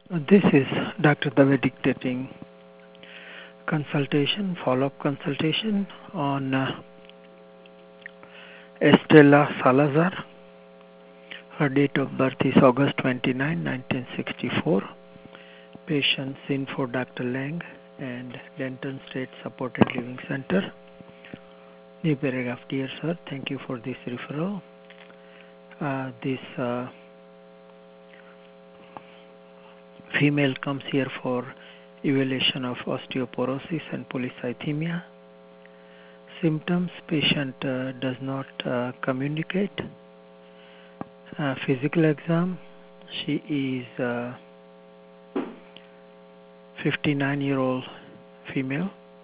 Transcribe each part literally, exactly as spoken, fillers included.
This is Doctor Dave dictating consultation, follow-up consultation on uh, Estela Salazar. Her date of birth is August twenty-ninth, nineteen sixty-four. Patient seen for Doctor Lang and Denton State Supported Living Center. New paragraph. Dear sir, thank you for this referral. Uh, this uh, female comes here for evaluation of osteoporosis and polycythemia. Symptoms: patient uh, does not uh, communicate. Uh, physical exam: she is uh, fifty-nine year old female.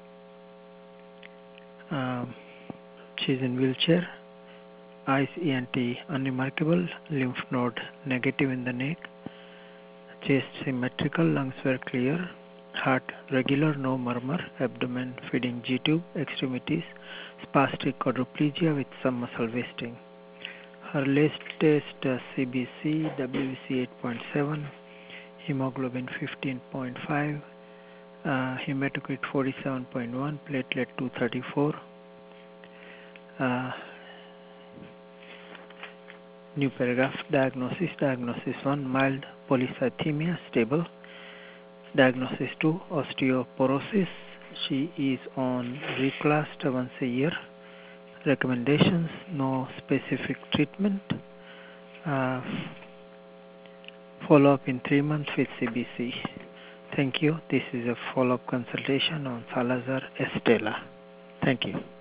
Um, she is in wheelchair. Eyes E N T unremarkable. Lymph node negative in the neck. Chest symmetrical. Lungs were clear. Heart regular, no murmur. Abdomen feeding G tube. Extremities spastic quadriplegia with some muscle wasting. Her latest uh, C B C, W B C eight point seven, hemoglobin fifteen point five, uh, hematocrit forty-seven point one, platelet two thirty-four. Uh, new paragraph. Diagnosis. Diagnosis one, mild polycythemia, stable. Diagnosis two, osteoporosis. She is on Reclast once a year. Recommendations: no specific treatment. Uh, follow up in three months with C B C. Thank you. This is a follow-up consultation on Salazar Estela. Thank you.